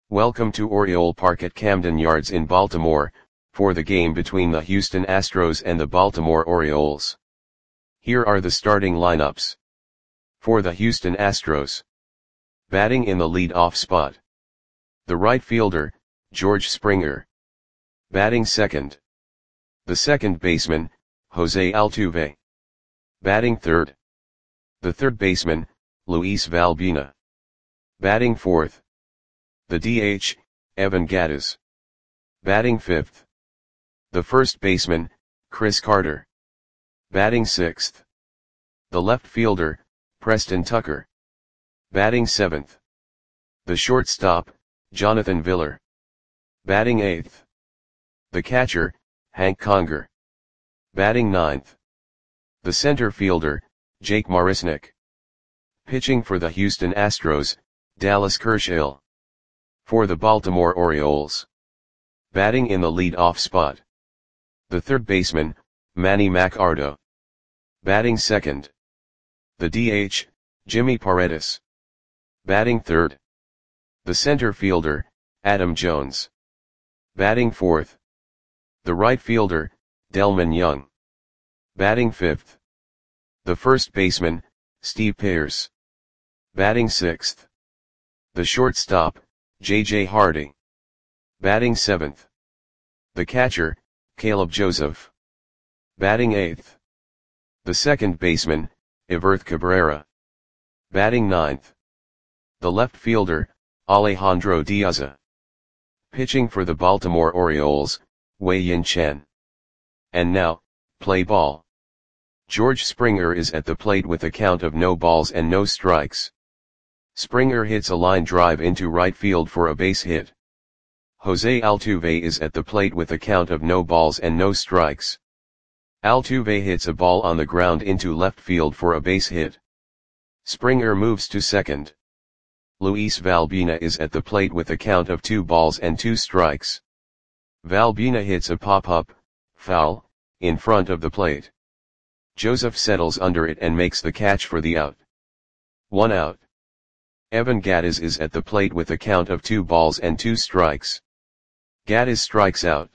Welcome to Oriole Park at Camden Yards in Baltimore, for the game between the Houston Astros and the Baltimore Orioles. Here are the starting lineups. For the Houston Astros. Batting in the lead-off spot. The right fielder, George Springer. Batting second. The second baseman, Jose Altuve. Batting third. The third baseman, Luis Valbuena. Batting fourth. The DH, Evan Gattis. Batting fifth. The first baseman, Chris Carter. Batting sixth. The left fielder, Preston Tucker. Batting seventh. The shortstop, Jonathan Villar. Batting eighth. The catcher, Hank Conger. Batting ninth. The center fielder, Jake Marisnick. Pitching for the Houston Astros, Dallas Kershaw. For the Baltimore Orioles. Batting in the lead-off spot. The third baseman, Manny Machado. Batting second. The DH, Jimmy Paredes. Batting third. The center fielder, Adam Jones. Batting fourth. The right fielder, Delmon Young. Batting fifth. The first baseman, Steve Pearce. Batting sixth. The shortstop, J.J. Hardy. Batting seventh. The catcher, Caleb Joseph. Batting eighth. The second baseman, Everth Cabrera. Batting ninth. The left fielder, Alejandro Diaz. Pitching for the Baltimore Orioles, Wei-Yin Chen. And now, play ball. George Springer is at the plate with a count of no balls and no strikes. Springer hits a line drive into right field for a base hit. Jose Altuve is at the plate with a count of no balls and no strikes. Altuve hits a ball on the ground into left field for a base hit. Springer moves to second. Luis Valbuena is at the plate with a count of 2 balls and 2 strikes. Valbuena hits a pop-up, foul, in front of the plate. Joseph settles under it and makes the catch for the out. 1 out. Evan Gattis is at the plate with a count of 2 balls and 2 strikes. Gattis strikes out.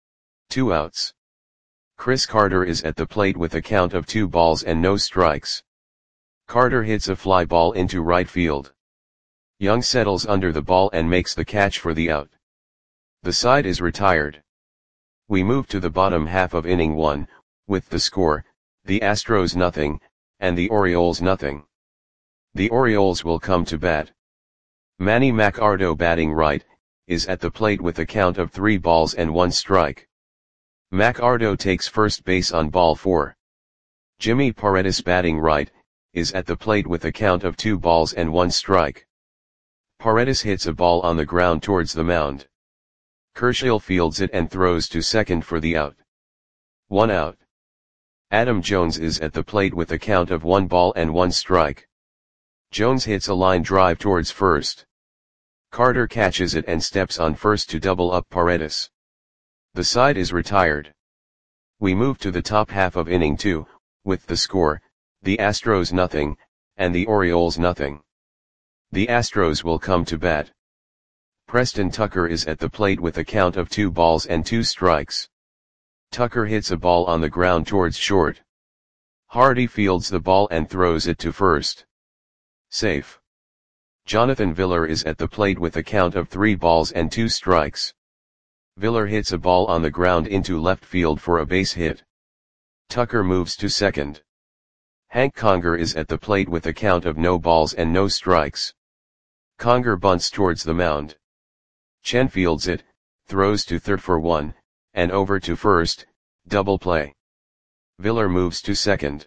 2 outs. Chris Carter is at the plate with a count of 2 balls and no strikes. Carter hits a fly ball into right field. Young settles under the ball and makes the catch for the out. The side is retired. We move to the bottom half of inning 1, with the score, the Astros nothing, and the Orioles nothing. The Orioles will come to bat. Manny Machado batting right, is at the plate with a count of 3 balls and 1 strike. Machado takes first base on ball 4. Jimmy Paredes batting right, is at the plate with a count of 2 balls and 1 strike. Paredes hits a ball on the ground towards the mound. Kershaw fields it and throws to second for the out. 1 out. Adam Jones is at the plate with a count of 1 ball and 1 strike. Jones hits a line drive towards first. Carter catches it and steps on first to double up Paredes. The side is retired. We move to the top half of inning 2, with the score, the Astros nothing, and the Orioles nothing. The Astros will come to bat. Preston Tucker is at the plate with a count of 2 balls and 2 strikes. Tucker hits a ball on the ground towards short. Hardy fields the ball and throws it to first. Safe. Jonathan Villar is at the plate with a count of 3 balls and 2 strikes. Villar hits a ball on the ground into left field for a base hit. Tucker moves to second. Hank Conger is at the plate with a count of no balls and no strikes. Conger bunts towards the mound. Chen fields it, throws to third for 1, and over to first, double play. Villar moves to second.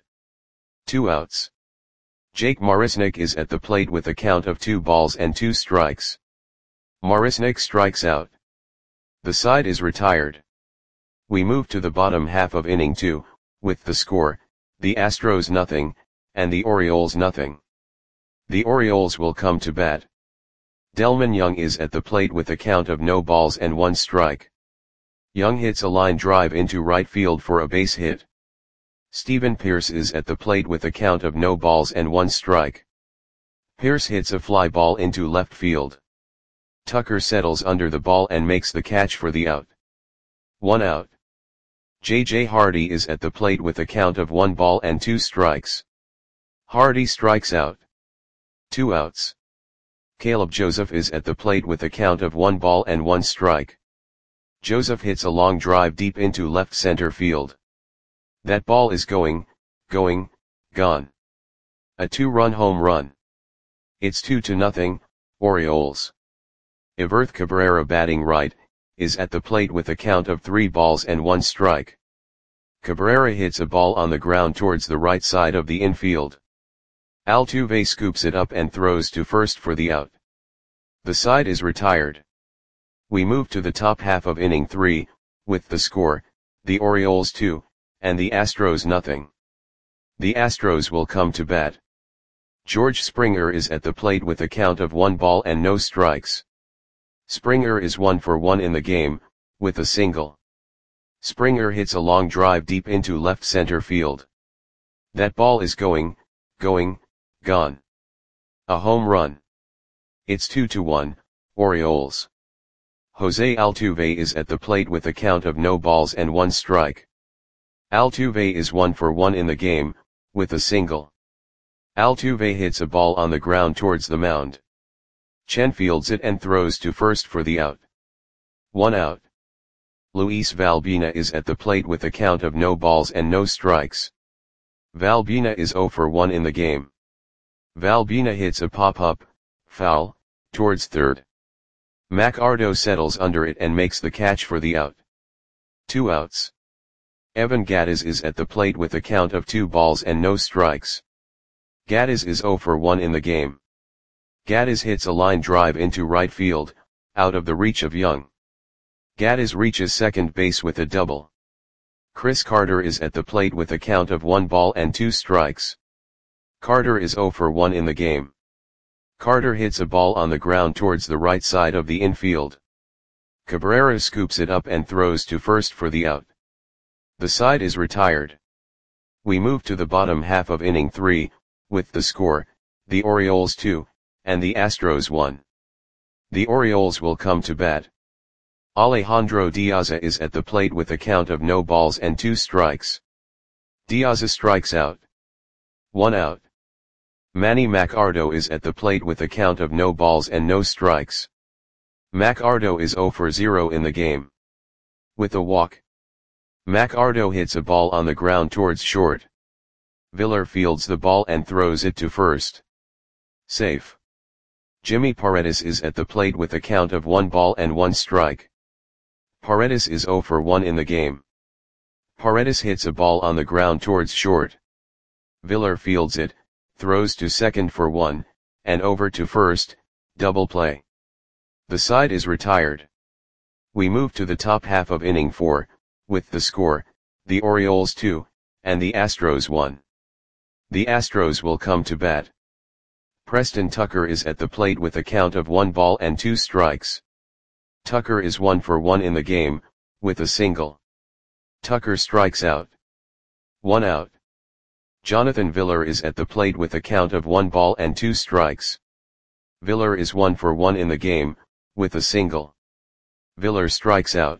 2 outs. Jake Marisnick is at the plate with a count of 2 balls and 2 strikes. Marisnick strikes out. The side is retired. We move to the bottom half of inning 2, with the score, the Astros nothing, and the Orioles nothing. The Orioles will come to bat. Delmon Young is at the plate with a count of no balls and 1 strike. Young hits a line drive into right field for a base hit. Steven Pearce is at the plate with a count of no balls and 1 strike. Pearce hits a fly ball into left field. Tucker settles under the ball and makes the catch for the out. 1 out. J.J. Hardy is at the plate with a count of 1 ball and 2 strikes. Hardy strikes out. 2 outs. Caleb Joseph is at the plate with a count of 1 ball and 1 strike. Joseph hits a long drive deep into left center field. That ball is going, gone. A 2-run home run. It's 2-0, Orioles. Everth Cabrera, batting right, is at the plate with a count of 3 balls and 1 strike. Cabrera hits a ball on the ground towards the right side of the infield. Altuve scoops it up and throws to first for the out. The side is retired. We move to the top half of inning 3, with the score, the Orioles 2, and the Astros 0. The Astros will come to bat. George Springer is at the plate with a count of 1 ball and no strikes. Springer is 1 for 1 in the game, with a single. Springer hits a long drive deep into left center field. That ball is going, gone. A home run. It's 2-1, Orioles. Jose Altuve is at the plate with a count of no balls and 1 strike. Altuve is 1 for 1 in the game, with a single. Altuve hits a ball on the ground towards the mound. Chen fields it and throws to first for the out. 1 out. Luis Valbuena is at the plate with a count of no balls and no strikes. Valbuena is 0 for 1 in the game. Valbuena hits a pop-up, foul, towards third. McArdo settles under it and makes the catch for the out. 2 outs. Evan Gattis is at the plate with a count of 2 balls and no strikes. Gattis is 0 for 1 in the game. Gattis hits a line drive into right field, out of the reach of Young. Gattis reaches second base with a double. Chris Carter is at the plate with a count of 1 ball and 2 strikes. Carter is 0 for 1 in the game. Carter hits a ball on the ground towards the right side of the infield. Cabrera scoops it up and throws to first for the out. The side is retired. We move to the bottom half of inning 3, with the score, the Orioles 2, and the Astros 1. The Orioles will come to bat. Alejandro Diaz is at the plate with a count of no balls and 2 strikes. Diaz strikes out. 1 out. Manny McArdo is at the plate with a count of no balls and no strikes. McArdo is 0 for 0 in the game. With a walk. McArdo hits a ball on the ground towards short. Villar fields the ball and throws it to first. Safe. Jimmy Paredes is at the plate with a count of 1 ball and 1 strike. Paredes is 0 for 1 in the game. Paredes hits a ball on the ground towards short. Villar fields it, throws to second for 1, and over to first, double play. The side is retired. We move to the top half of inning 4, with the score, the Orioles 2, and the Astros 1. The Astros will come to bat. Preston Tucker is at the plate with a count of 1 ball and 2 strikes. Tucker is 1 for 1 in the game, with a single. Tucker strikes out. 1 out. Jonathan Villar is at the plate with a count of 1 ball and 2 strikes. Villar is 1 for 1 in the game, with a single. Villar strikes out.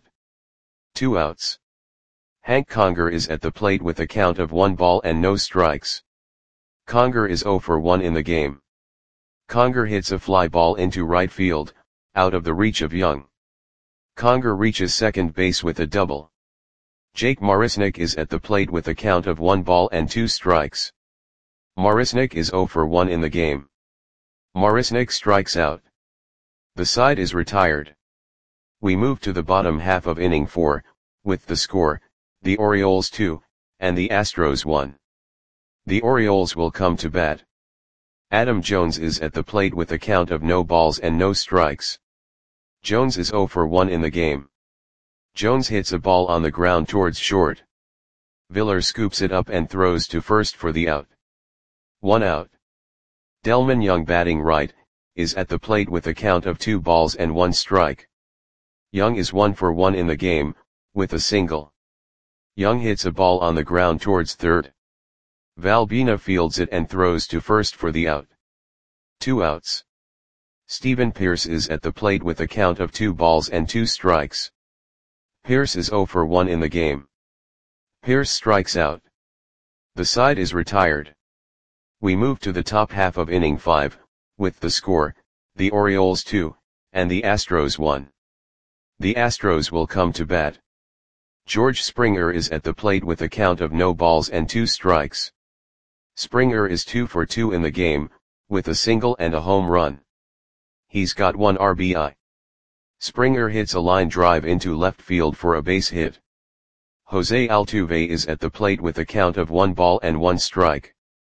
2 outs. Hank Conger is at the plate with a count of 1 ball and no strikes. Conger is 0 for 1 in the game. Conger hits a fly ball into right field, out of the reach of Young. Conger reaches second base with a double. Jake Marisnick is at the plate with a count of 1 ball and 2 strikes. Marisnick is 0 for 1 in the game. Marisnick strikes out. The side is retired. We move to the bottom half of inning 4, with the score, the Orioles 2, and the Astros 1. The Orioles will come to bat. Adam Jones is at the plate with a count of no balls and no strikes. Jones is 0 for 1 in the game. Jones hits a ball on the ground towards short. Villar scoops it up and throws to first for the out. 1 out. Delmon Young, batting right, is at the plate with a count of 2 balls and 1 strike. Young is 1 for 1 in the game, with a single. Young hits a ball on the ground towards third. Valbuena fields it and throws to first for the out. 2 outs. Steven Pearce is at the plate with a count of 2 balls and 2 strikes. Pearce is 0 for 1 in the game. Pearce strikes out. The side is retired. We move to the top half of inning 5, with the score, the Orioles 2, and the Astros 1. The Astros will come to bat. George Springer is at the plate with a count of no balls and 2 strikes. Springer is 2 for 2 in the game, with a single and a home run. He's got 1 RBI. Springer hits a line drive into left field for a base hit. Jose Altuve is at the plate with a count of 1 ball and 1 strike.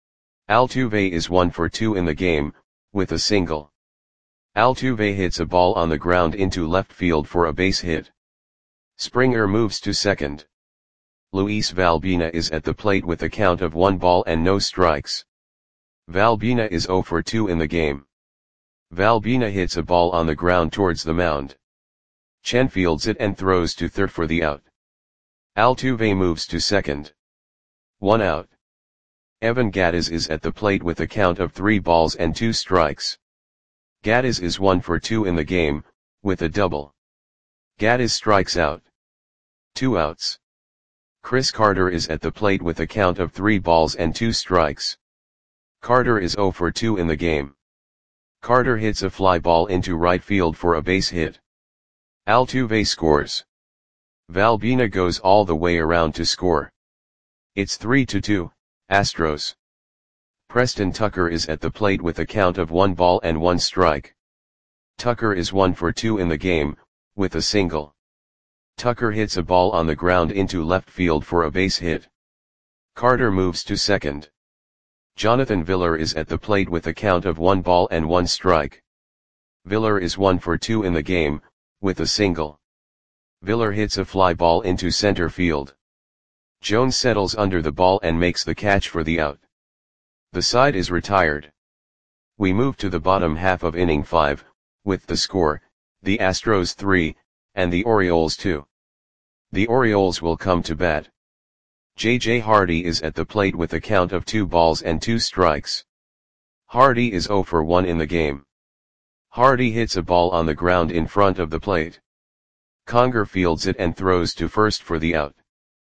Altuve is 1 for 2 in the game, with a single. Altuve hits a ball on the ground into left field for a base hit. Springer moves to second. Luis Valbuena is at the plate with a count of 1 ball and no strikes. Valbuena is 0 for 2 in the game. Valbuena hits a ball on the ground towards the mound. Chen fields it and throws to third for the out. Altuve moves to second. 1 out. Evan Gattis is at the plate with a count of 3 balls and 2 strikes. Gattis is 1 for 2 in the game, with a double. Gattis strikes out. 2 outs. Chris Carter is at the plate with a count of 3 balls and 2 strikes. Carter is 0 for 2 in the game. Carter hits a fly ball into right field for a base hit. Altuve scores. Valbuena goes all the way around to score. It's 3-2, Astros. Preston Tucker is at the plate with a count of 1 ball and 1 strike. Tucker is 1 for 2 in the game, with a single. Tucker hits a ball on the ground into left field for a base hit. Carter moves to second. Jonathan Villar is at the plate with a count of 1 ball and 1 strike. Villar is 1 for 2 in the game, with a single. Villar hits a fly ball into center field. Jones settles under the ball and makes the catch for the out. The side is retired. We move to the bottom half of inning 5, with the score, the Astros 3, and the Orioles 2. The Orioles will come to bat. J.J. Hardy is at the plate with a count of 2 balls and 2 strikes. Hardy is 0 for 1 in the game. Hardy hits a ball on the ground in front of the plate. Conger fields it and throws to first for the out.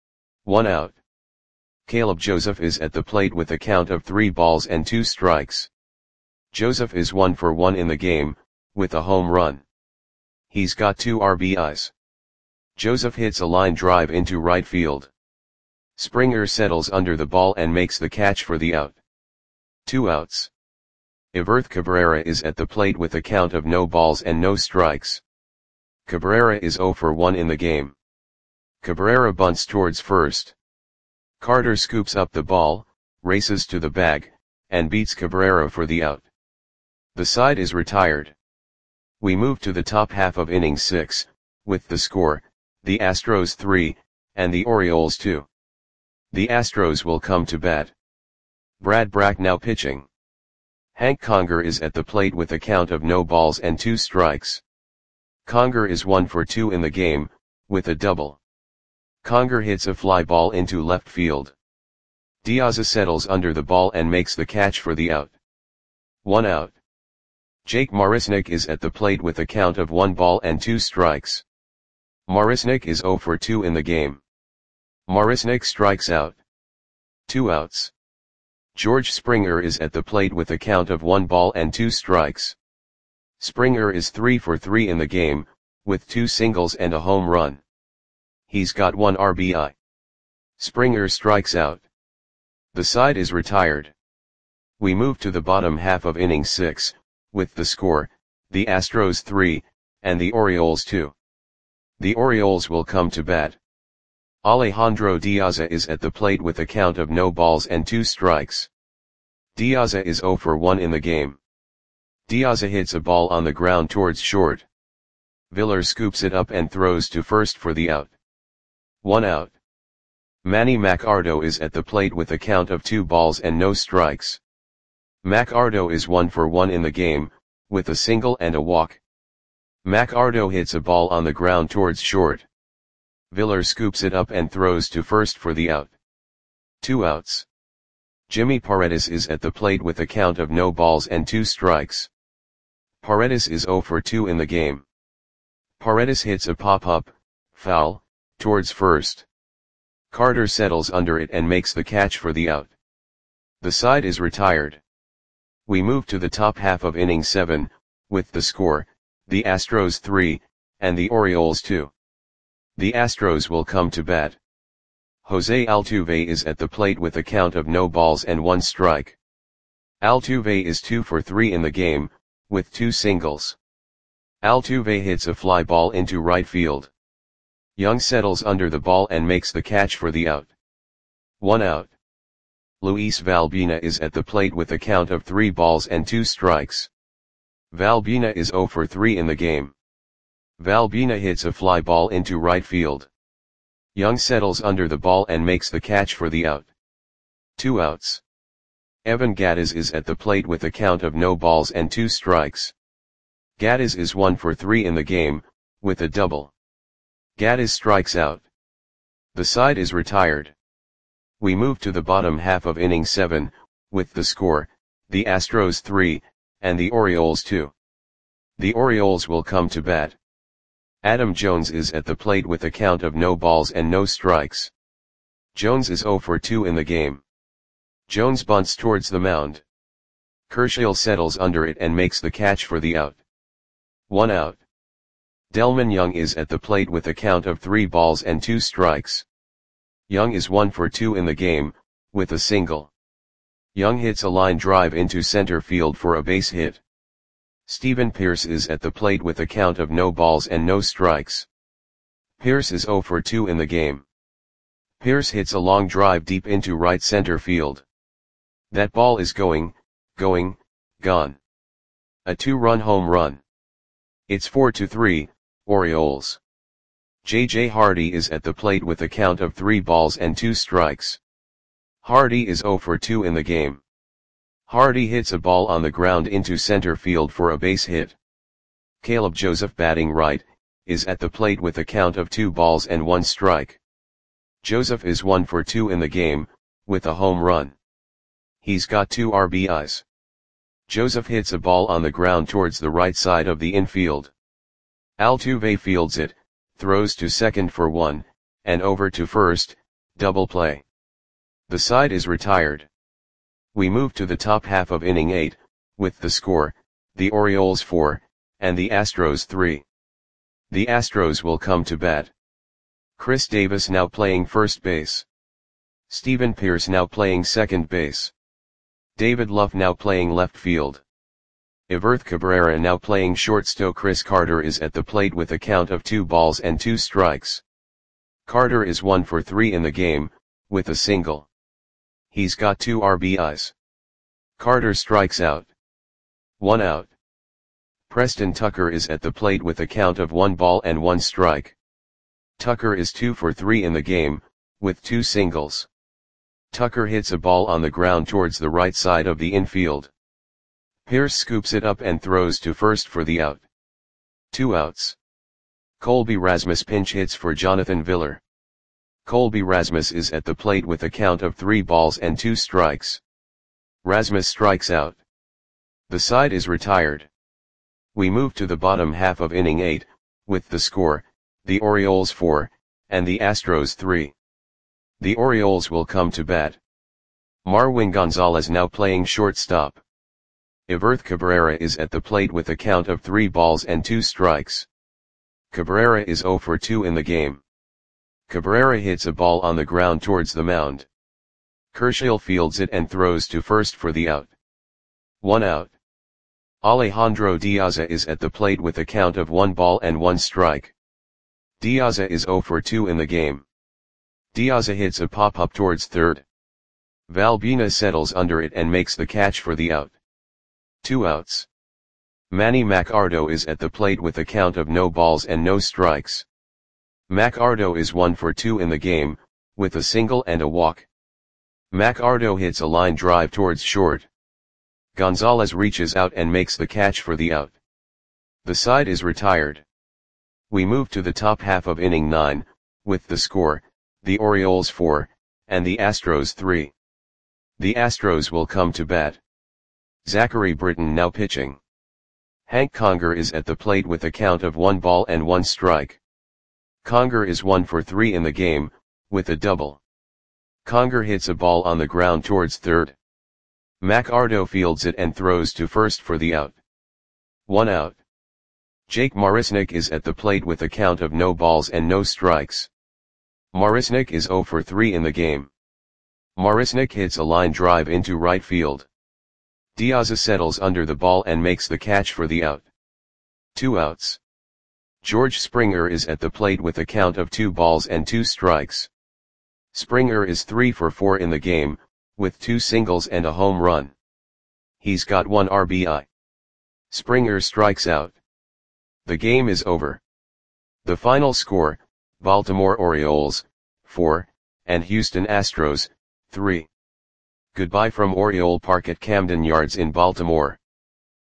1 out. Caleb Joseph is at the plate with a count of 3 balls and 2 strikes. Joseph is 1 for 1 in the game, with a home run. He's got 2 RBIs. Joseph hits a line drive into right field. Springer settles under the ball and makes the catch for the out. 2 outs. Everth Cabrera is at the plate with a count of no balls and no strikes. Cabrera is 0 for 1 in the game. Cabrera bunts towards first. Carter scoops up the ball, races to the bag, and beats Cabrera for the out. The side is retired. We move to the top half of inning 6, with the score, the Astros 3, and the Orioles 2. The Astros will come to bat. Brad Brach now pitching. Hank Conger is at the plate with a count of no balls and 2 strikes. Conger is 1 for 2 in the game, with a double. Conger hits a fly ball into left field. Diaz settles under the ball and makes the catch for the out. 1 out. Jake Marisnick is at the plate with a count of 1 ball and 2 strikes. Marisnick is 0 for 2 in the game. Marisnick strikes out. 2 outs. George Springer is at the plate with a count of 1 ball and 2 strikes. Springer is 3 for 3 in the game, with 2 singles and a home run. He's got 1 RBI. Springer strikes out. The side is retired. We move to the bottom half of inning 6, with the score, the Astros 3, and the Orioles 2. The Orioles will come to bat. Alejandro Diaz is at the plate with a count of no balls and 2 strikes. Diaz is 0 for 1 in the game. Diaz hits a ball on the ground towards short. Villar scoops it up and throws to first for the out. 1 out. Manny Machado is at the plate with a count of 2 balls and no strikes. Machado is 1 for 1 in the game, with a single and a walk. Machado hits a ball on the ground towards short. Villar scoops it up and throws to first for the out. 2 outs. Jimmy Paredes is at the plate with a count of no balls and 2 strikes. Paredes is 0 for 2 in the game. Paredes hits a pop-up, foul, towards first. Carter settles under it and makes the catch for the out. The side is retired. We move to the top half of inning 7, with the score, the Astros 3, and the Orioles 2. The Astros will come to bat. Jose Altuve is at the plate with a count of no balls and 1 strike. Altuve is 2 for 3 in the game, with 2 singles. Altuve hits a fly ball into right field. Young settles under the ball and makes the catch for the out. 1 out. Luis Valbuena is at the plate with a count of 3 balls and 2 strikes. Valbuena is 0 for 3 in the game. Valbuena hits a fly ball into right field. Young settles under the ball and makes the catch for the out. 2 outs. Evan Gattis is at the plate with a count of no balls and 2 strikes. Gattis is 1 for 3 in the game, with a double. Gattis strikes out. The side is retired. We move to the bottom half of inning 7, with the score, the Astros 3, and the Orioles 2. The Orioles will come to bat. Adam Jones is at the plate with a count of no balls and no strikes. Jones is 0 for 2 in the game. Jones bunts towards the mound. Kershaw settles under it and makes the catch for the out. 1 out. Delmon Young is at the plate with a count of 3 balls and 2 strikes. Young is 1 for 2 in the game, with a single. Young hits a line drive into center field for a base hit. Steven Pearce is at the plate with a count of no balls and no strikes. Pearce is 0 for 2 in the game. Pearce hits a long drive deep into right center field. That ball is gone. A 2-run home run. It's 4-3, Orioles. J.J. Hardy is at the plate with a count of 3 balls and 2 strikes. Hardy is 0 for 2 in the game. Hardy hits a ball on the ground into center field for a base hit. Caleb Joseph, batting right, is at the plate with a count of 2 balls and 1 strike. Joseph is 1 for 2 in the game, with a home run. He's got 2 RBIs. Joseph hits a ball on the ground towards the right side of the infield. Altuve fields it, throws to second for 1, and over to first, double play. The side is retired. We move to the top half of inning 8, with the score, the Orioles 4, and the Astros 3. The Astros will come to bat. Chris Davis now playing first base. Steven Pearce now playing second base. David Luff now playing left field. Everth Cabrera now playing shortstop. Chris Carter is at the plate with a count of 2 balls and 2 strikes. Carter is 1 for 3 in the game, with a single. He's got 2 RBIs. Carter strikes out. 1 out. Preston Tucker is at the plate with a count of 1 ball and 1 strike. Tucker is 2 for 3 in the game, with 2 singles. Tucker hits a ball on the ground towards the right side of the infield. Pearce scoops it up and throws to first for the out. 2 outs. Colby Rasmus pinch hits for Jonathan Villar. Colby Rasmus is at the plate with a count of 3 balls and 2 strikes. Rasmus strikes out. The side is retired. We move to the bottom half of inning 8, with the score, the Orioles 4, and the Astros 3. The Orioles will come to bat. Marwin Gonzalez now playing shortstop. Everth Cabrera is at the plate with a count of 3 balls and 2 strikes. Cabrera is 0 for 2 in the game. Cabrera hits a ball on the ground towards the mound. Kershaw fields it and throws to first for the out. 1 out. Alejandro Diaza is at the plate with a count of 1 ball and 1 strike. Diaza is 0 for 2 in the game. Diaza hits a pop-up towards third. Valbuena settles under it and makes the catch for the out. 2 outs. Manny Machado is at the plate with a count of no balls and no strikes. Machado is 1 for 2 in the game, with a single and a walk. Machado hits a line drive towards short. Gonzalez reaches out and makes the catch for the out. The side is retired. We move to the top half of inning 9, with the score, the Orioles 4, and the Astros 3. The Astros will come to bat. Zachary Britton now pitching. Hank Conger is at the plate with a count of 1 ball and 1 strike. Conger is 1 for 3 in the game, with a double. Conger hits a ball on the ground towards third. McArdo fields it and throws to first for the out. 1 out. Jake Marisnick is at the plate with a count of no balls and no strikes. Marisnick is 0 for 3 in the game. Marisnick hits a line drive into right field. Diaz settles under the ball and makes the catch for the out. 2 outs. George Springer is at the plate with a count of 2 balls and 2 strikes. Springer is 3 for 4 in the game, with 2 singles and a home run. He's got 1 RBI. Springer strikes out. The game is over. The final score, Baltimore Orioles, 4, and Houston Astros, 3. Goodbye from Oriole Park at Camden Yards in Baltimore.